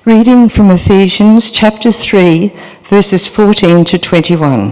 Reading from Ephesians chapter 3, verses 14 to 21.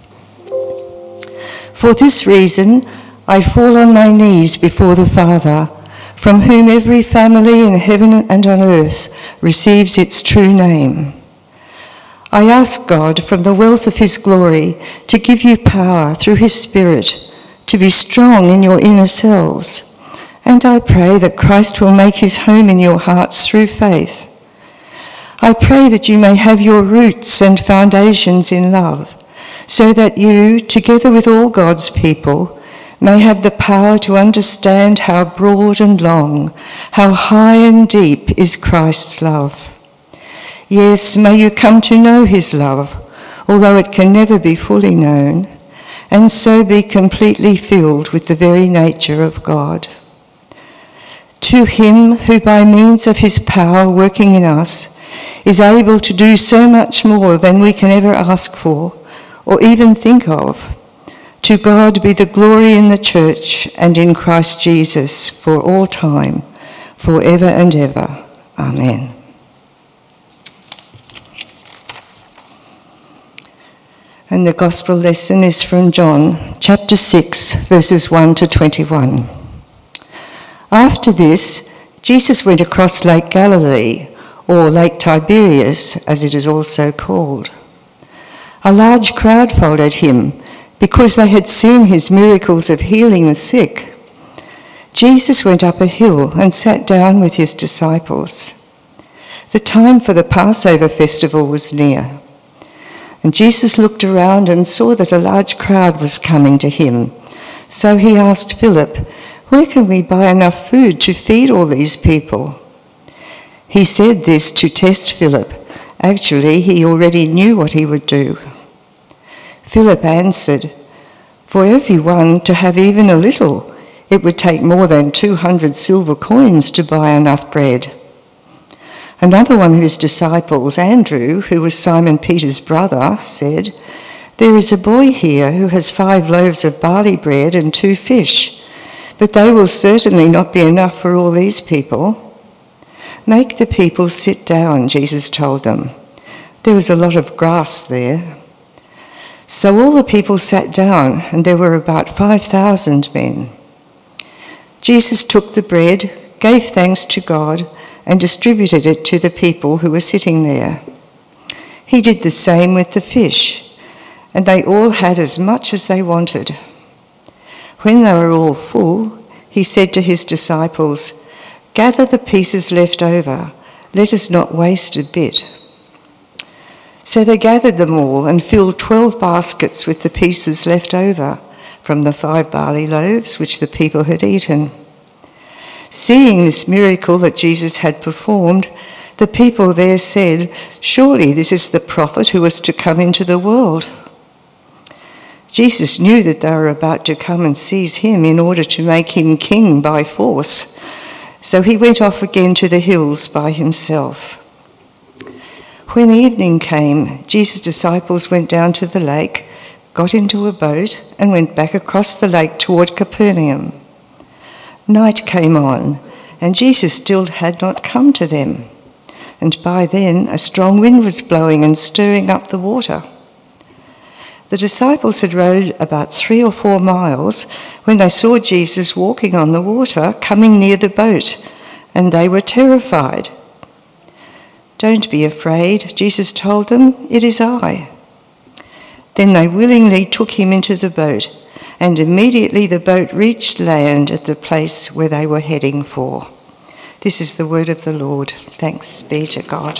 For this reason, I fall on my knees before the Father, from whom every family in heaven and on earth receives its true name. I ask God, from the wealth of his glory, to give you power through his Spirit to be strong in your inner selves. And I pray that Christ will make his home in your hearts through faith. I pray that you may have your roots and foundations in love, so that you, together with all God's people, may have the power to understand how broad and long, how high and deep is Christ's love. Yes, may you come to know his love, although it can never be fully known, and so be completely filled with the very nature of God. To him who by means of his power working in us is able to do so much more than we can ever ask for or even think of, to God be the glory in the church and in Christ Jesus for all time, forever and ever. Amen. And the gospel lesson is from John chapter 6, verses 1 to 21. After this, Jesus went across Lake Galilee, or Lake Tiberias, as it is also called. A large crowd followed him because they had seen his miracles of healing the sick. Jesus went up a hill and sat down with his disciples. The time for the Passover festival was near. And Jesus looked around and saw that a large crowd was coming to him. So he asked Philip, "Where can we buy enough food to feed all these people?" He said this to test Philip. Actually, he already knew what he would do. Philip answered, "For everyone to have even a little, it would take more than 200 silver coins to buy enough bread." Another one of his disciples, Andrew, who was Simon Peter's brother, said, "There is a boy here who has 5 loaves of barley bread and 2 fish, but they will certainly not be enough for all these people." "Make the people sit down," Jesus told them. There was a lot of grass there. So all the people sat down, and there were about 5,000 men. Jesus took the bread, gave thanks to God, and distributed it to the people who were sitting there. He did the same with the fish, and they all had as much as they wanted. When they were all full, he said to his disciples, "Gather the pieces left over. Let us not waste a bit." So they gathered them all and filled 12 baskets with the pieces left over from the 5 barley loaves which the people had eaten. Seeing this miracle that Jesus had performed, the people there said, "Surely this is the prophet who was to come into the world." Jesus knew that they were about to come and seize him in order to make him king by force. So he went off again to the hills by himself. When evening came, Jesus' disciples went down to the lake, got into a boat, and went back across the lake toward Capernaum. Night came on, and Jesus still had not come to them. And by then a strong wind was blowing and stirring up the water. The disciples had rowed about 3 or 4 miles when they saw Jesus walking on the water, coming near the boat, and they were terrified. "Don't be afraid," Jesus told them, "it is I." Then they willingly took him into the boat, and immediately the boat reached land at the place where they were heading for. This is the word of the Lord. Thanks be to God.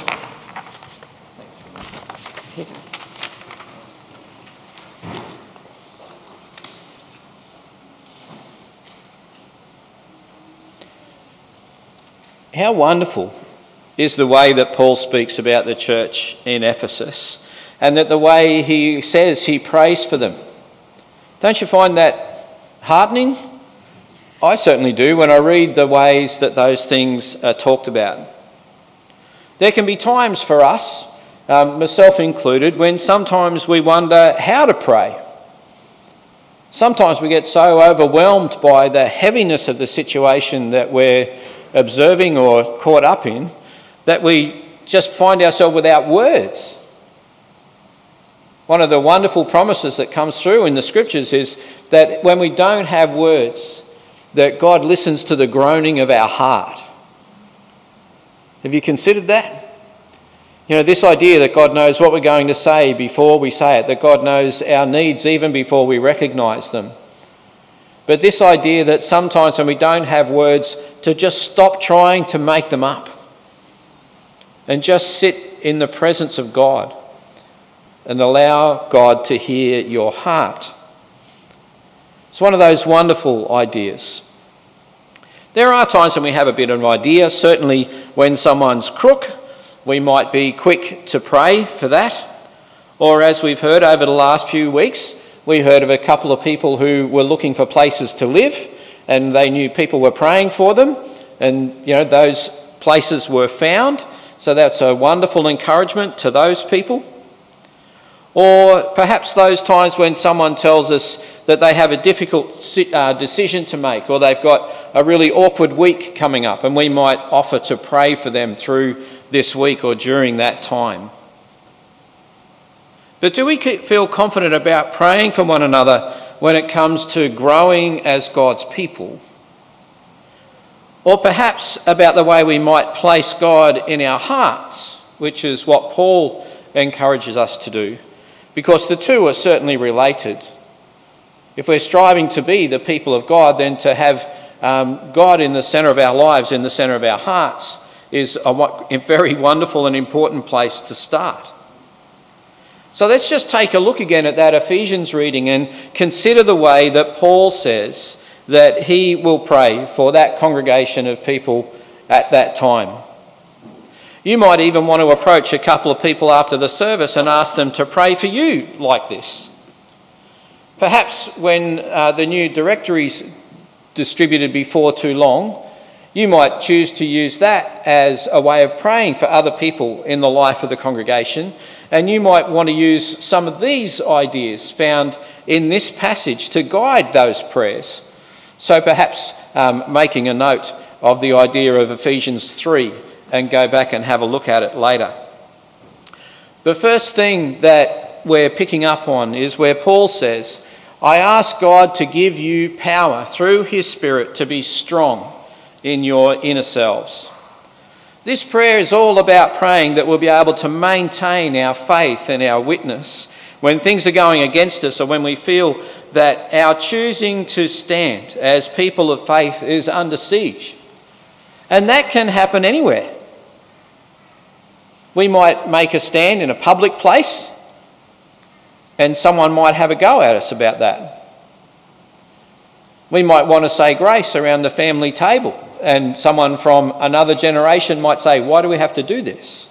How wonderful is the way that Paul speaks about the church in Ephesus, and that the way he says he prays for them. Don't you find that heartening? I certainly do when I read the ways that those things are talked about. There can be times for us, myself included, when sometimes we wonder how to pray. Sometimes we get so overwhelmed by the heaviness of the situation that we're observing or caught up in that we just find ourselves without words. One of the wonderful promises that comes through in the scriptures is that when we don't have words, that God listens to the groaning of our heart. Have you considered that? You know, this idea that God knows what we're going to say before we say it, that God knows our needs even before we recognise them. But this idea that sometimes when we don't have words, to just stop trying to make them up and just sit in the presence of God and allow God to hear your heart. It's one of those wonderful ideas. There are times when we have a bit of an idea. Certainly when someone's crook, we might be quick to pray for that. Or as we've heard over the last few weeks, we heard of a couple of people who were looking for places to live, and they knew people were praying for them, and those places were found. So that's a wonderful encouragement to those people. Or perhaps those times when someone tells us that they have a difficult decision to make, or they've got a really awkward week coming up, and we might offer to pray for them through this week or during that time. But do we feel confident about praying for one another when it comes to growing as God's people? Or perhaps about the way we might place God in our hearts, which is what Paul encourages us to do, because the two are certainly related. If we're striving to be the people of God, then to have God in the centre of our lives, in the centre of our hearts, is a very wonderful and important place to start. So let's just take a look again at that Ephesians reading and consider the way that Paul says that he will pray for that congregation of people at that time. You might even want to approach a couple of people after the service and ask them to pray for you like this. Perhaps when the new directory's distributed before too long, you might choose to use that as a way of praying for other people in the life of the congregation, and you might want to use some of these ideas found in this passage to guide those prayers. So perhaps making a note of the idea of Ephesians 3 and go back and have a look at it later. The first thing that we're picking up on is where Paul says, I ask God to give you power through his Spirit to be strong in your inner selves. This prayer is all about praying that we'll be able to maintain our faith and our witness when things are going against us, or when we feel that our choosing to stand as people of faith is under siege. And that can happen anywhere. We might make a stand in a public place, and someone might have a go at us about that. We might want to say grace around the family table, and someone from another generation might say, why do we have to do this?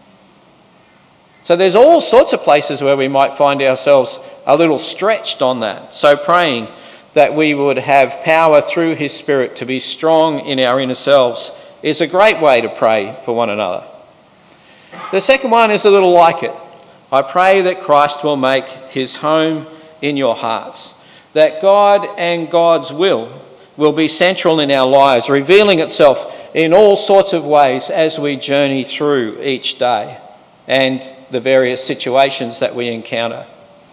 So there's all sorts of places where we might find ourselves a little stretched on that. So praying that we would have power through his Spirit to be strong in our inner selves is a great way to pray for one another. The second one is a little like it. I pray that Christ will make his home in your hearts, that God and God's will be central in our lives, revealing itself in all sorts of ways as we journey through each day and the various situations that we encounter.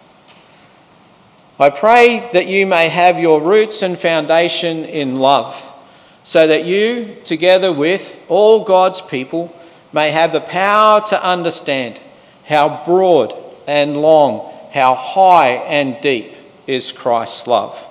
I pray that you may have your roots and foundation in love, so that you, together with all God's people, may have the power to understand how broad and long, how high and deep is Christ's love.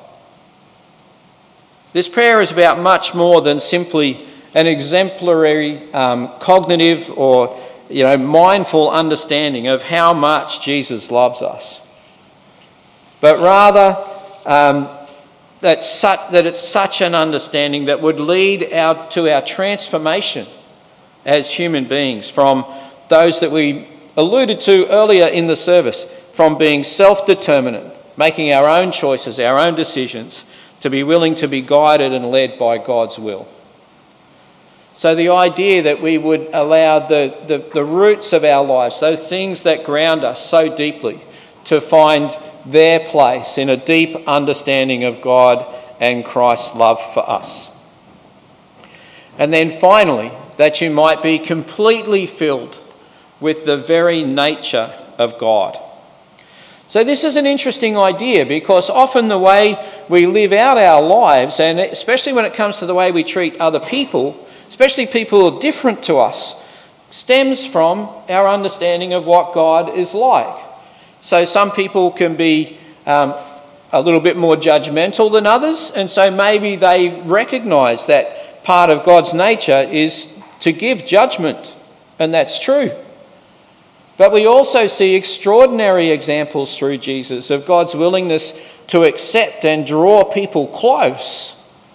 This prayer is about much more than simply an exemplary cognitive or mindful understanding of how much Jesus loves us, but rather that it's such an understanding that would lead to our transformation as human beings from those that we alluded to earlier in the service, from being self-determinant, making our own choices, our own decisions, to be willing to be guided and led by God's will. So the idea that we would allow the roots of our lives, those things that ground us so deeply, to find their place in a deep understanding of God and Christ's love for us. And then finally, that you might be completely filled with the very nature of God. So this is an interesting idea, because often the way we live out our lives, and especially when it comes to the way we treat other people, especially people who are different to us, stems from our understanding of what God is like. So some people can be a little bit more judgmental than others, and so maybe they recognise that part of God's nature is to give judgment, and that's true. But we also see extraordinary examples through Jesus of God's willingness to accept and draw people close,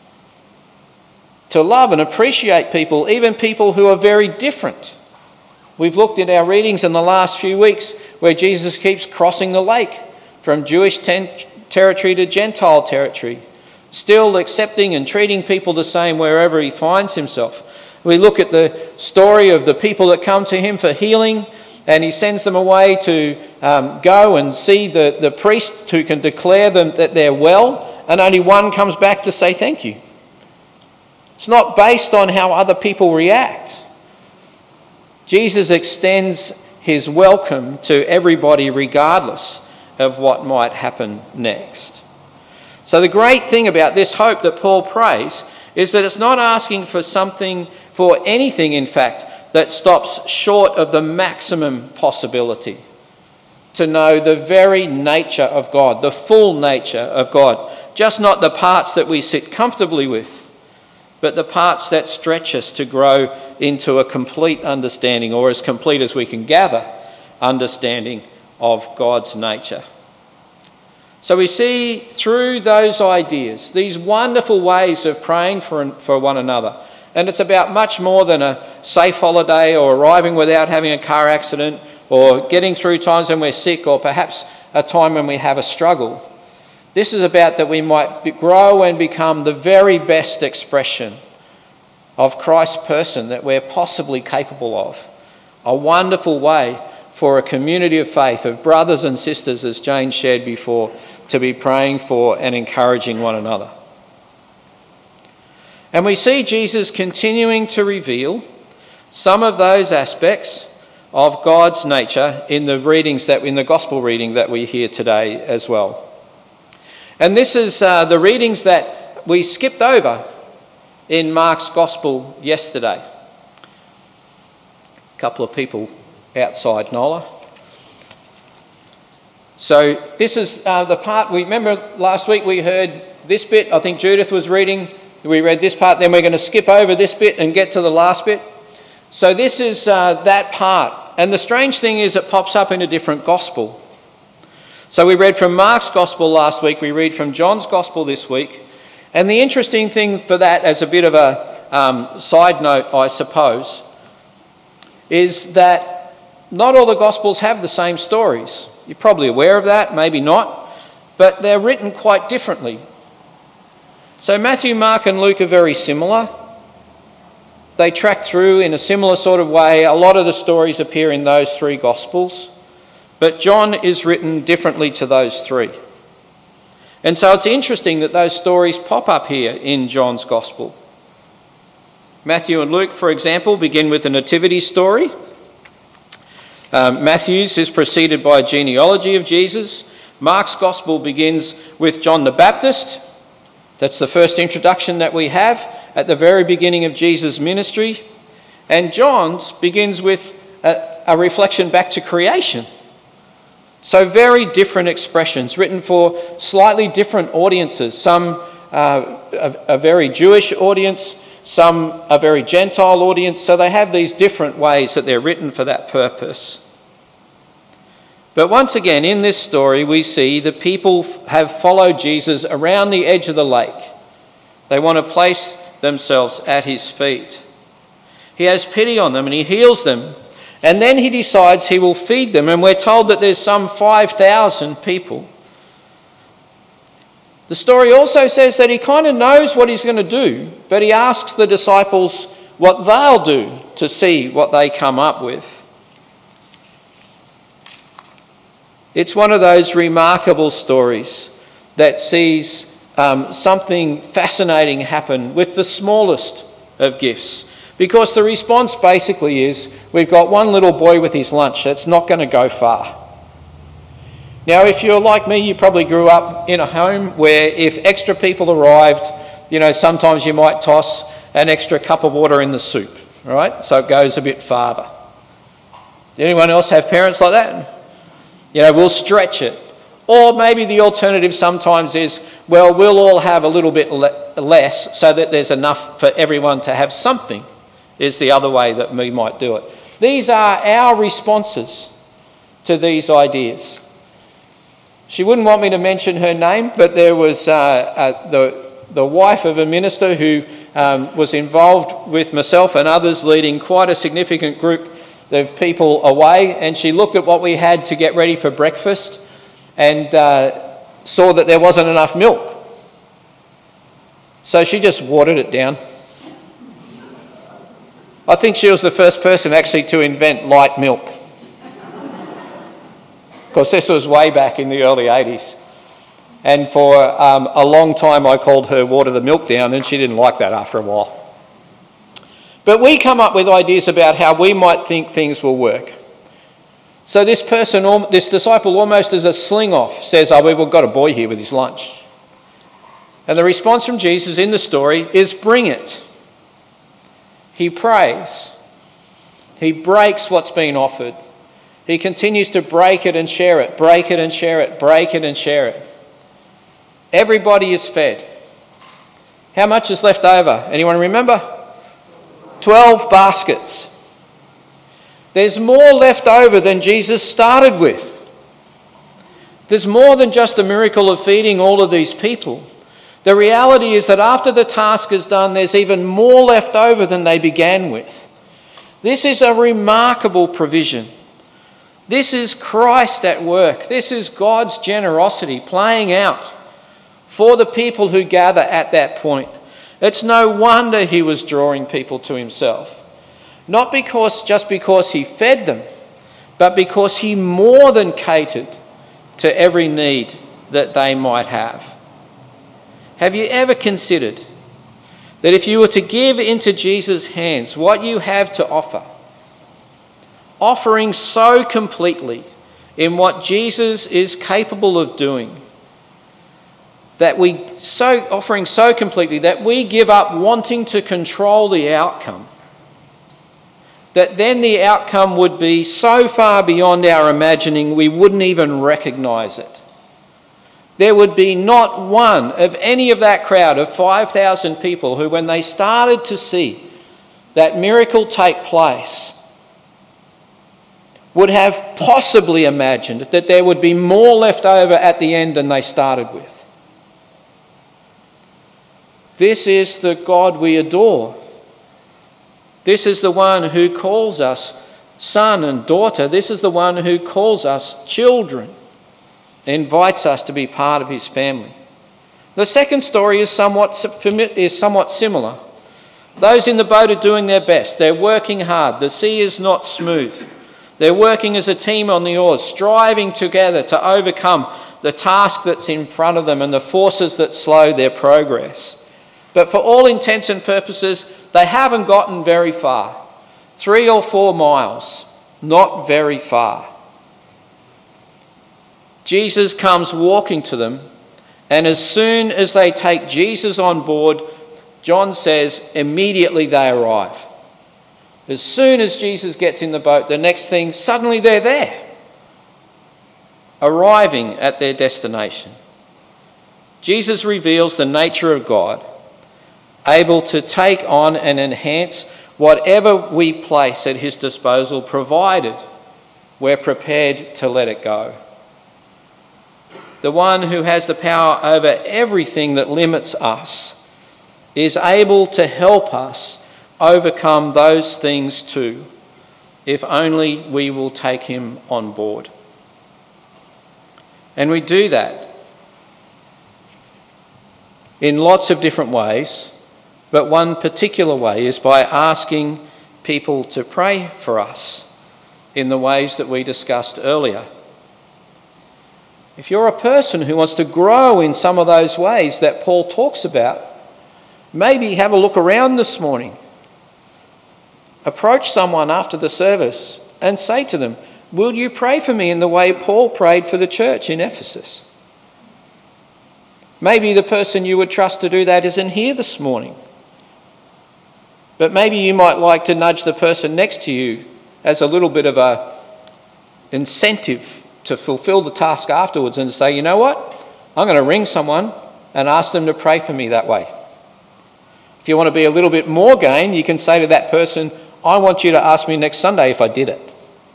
to love and appreciate people, even people who are very different. We've looked at our readings in the last few weeks where Jesus keeps crossing the lake from Jewish territory to Gentile territory, still accepting and treating people the same wherever he finds himself. We look at the story of the people that come to him for healing, and he sends them away to go and see the priest who can declare them that they're well, and only one comes back to say thank you. It's not based on how other people react. Jesus extends his welcome to everybody regardless of what might happen next. So the great thing about this hope that Paul prays is that it's not asking for anything, in fact, that stops short of the maximum possibility to know the very nature of God, the full nature of God, just not the parts that we sit comfortably with, but the parts that stretch us to grow into a complete understanding, or as complete as we can gather, understanding of God's nature. So we see through those ideas, these wonderful ways of praying for one another. And it's about much more than a safe holiday or arriving without having a car accident or getting through times when we're sick or perhaps a time when we have a struggle. This is about that we might grow and become the very best expression of Christ's person that we're possibly capable of. A wonderful way for a community of faith, of brothers and sisters, as Jane shared before, to be praying for and encouraging one another. And we see Jesus continuing to reveal some of those aspects of God's nature in the gospel reading that we hear today as well. And this is the readings that we skipped over in Mark's gospel yesterday. A couple of people outside, Nola. So this is the part, we remember last week we heard this bit. I think Judith was reading. We read this part, then we're going to skip over this bit and get to the last bit. So this is that part. And the strange thing is it pops up in a different gospel. So we read from Mark's gospel last week, we read from John's gospel this week. And the interesting thing for that, as a bit of a side note, I suppose, is that not all the gospels have the same stories. You're probably aware of that, maybe not, but they're written quite differently. So Matthew, Mark and Luke are very similar. They track through in a similar sort of way. A lot of the stories appear in those three gospels, but John is written differently to those three. And so it's interesting that those stories pop up here in John's gospel. Matthew and Luke, for example, begin with a nativity story. Matthew's is preceded by a genealogy of Jesus. Mark's gospel begins with John the Baptist. That's the first introduction that we have at the very beginning of Jesus' ministry. And John's begins with a reflection back to creation. So very different expressions written for slightly different audiences. Some a very Jewish audience, some a very Gentile audience. So they have these different ways that they're written for that purpose. But once again, in this story, we see the people have followed Jesus around the edge of the lake. They want to place themselves at his feet. He has pity on them and he heals them. And then he decides he will feed them. And we're told that there's some 5,000 people. The story also says that he kind of knows what he's going to do, but he asks the disciples what they'll do to see what they come up with. It's one of those remarkable stories that sees something fascinating happen with the smallest of gifts. Because the response basically is, we've got one little boy with his lunch that's not going to go far. Now, if you're like me, you probably grew up in a home where if extra people arrived, sometimes you might toss an extra cup of water in the soup, right? So it goes a bit farther. Does anyone else have parents like that? We'll stretch it. Or maybe the alternative sometimes is, well, we'll all have a little bit less so that there's enough for everyone to have something, is the other way that we might do it. These are our responses to these ideas. She wouldn't want me to mention her name, but there was the wife of a minister who was involved with myself and others leading quite a significant group of people away, and she looked at what we had to get ready for breakfast and saw that there wasn't enough milk. So she just watered it down. I think she was the first person actually to invent light milk. Of course, this was way back in the early 80s. And for a long time I called her water the milk down, and she didn't like that after a while. But we come up with ideas about how we might think things will work. So this disciple, almost as a sling-off, says, we've got a boy here with his lunch. And the response from Jesus in the story is, bring it. He prays. He breaks what's been offered. He continues to break it and share it, break it and share it, break it and share it. Everybody is fed. How much is left over? Anyone remember? 12 baskets. There's more left over than Jesus started with. There's more than just a miracle of feeding all of these people. The reality is that after the task is done, there's even more left over than they began with. This is a remarkable provision. This is Christ at work. This is God's generosity playing out for the people who gather at that point. It's no wonder he was drawing people to himself. Not just because he fed them, but because he more than catered to every need that they might have. Have you ever considered that if you were to give into Jesus' hands what you have to offer, offering so completely in what Jesus is capable of doing, offering so completely that we give up wanting to control the outcome, that then the outcome would be so far beyond our imagining we wouldn't even recognise it. There would be not one of any of that crowd of 5,000 people who, when they started to see that miracle take place, would have possibly imagined that there would be more left over at the end than they started with. This is the God we adore. This is the one who calls us son and daughter. This is the one who calls us children, invites us to be part of his family. The second story is somewhat similar. Those in the boat are doing their best. They're working hard. The sea is not smooth. They're working as a team on the oars, striving together to overcome the task that's in front of them and the forces that slow their progress. But for all intents and purposes, they haven't gotten very far. 3 or 4 miles, not very far. Jesus comes walking to them, and as soon as they take Jesus on board, John says, immediately they arrive. As soon as Jesus gets in the boat, the next thing, suddenly they're there, arriving at their destination. Jesus reveals the nature of God, able to take on and enhance whatever we place at his disposal, provided we're prepared to let it go. The one who has the power over everything that limits us is able to help us overcome those things too, if only we will take him on board. And we do that in lots of different ways, but one particular way is by asking people to pray for us in the ways that we discussed earlier. If you're a person who wants to grow in some of those ways that Paul talks about, maybe have a look around this morning. Approach someone after the service and say to them, will you pray for me in the way Paul prayed for the church in Ephesus? Maybe the person you would trust to do that isn't here this morning. But maybe you might like to nudge the person next to you as a little bit of an incentive to fulfill the task afterwards and say, you know what? I'm going to ring someone and ask them to pray for me that way. If you want to be a little bit more game, you can say to that person, I want you to ask me next Sunday if I did it.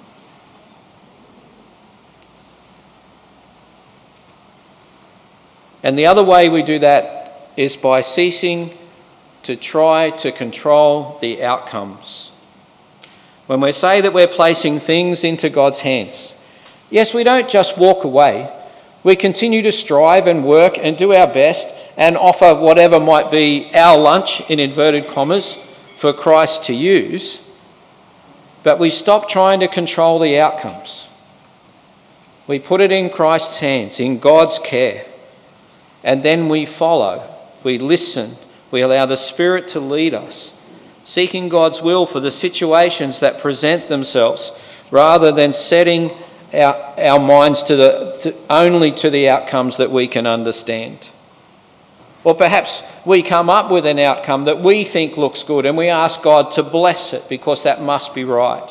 And the other way we do that is by ceasing to try to control the outcomes. When we say that we're placing things into God's hands, yes, we don't just walk away. We continue to strive and work and do our best and offer whatever might be our lunch, in inverted commas, for Christ to use. But we stop trying to control the outcomes. We put it in Christ's hands, in God's care. And then we follow, we listen, we allow the Spirit to lead us, seeking God's will for the situations that present themselves, rather than setting our minds only to the outcomes that we can understand. Or perhaps we come up with an outcome that we think looks good and we ask God to bless it because that must be right.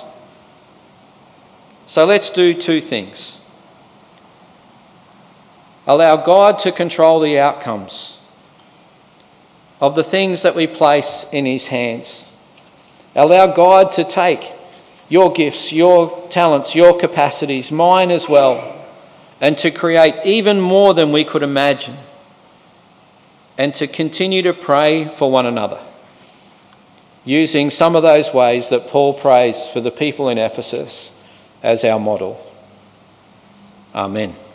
So let's do two things. Allow God to control the outcomes of the things that we place in his hands. Allow God to take your gifts, your talents, your capacities, mine as well, and to create even more than we could imagine, and to continue to pray for one another, using some of those ways that Paul prays for the people in Ephesus as our model. Amen.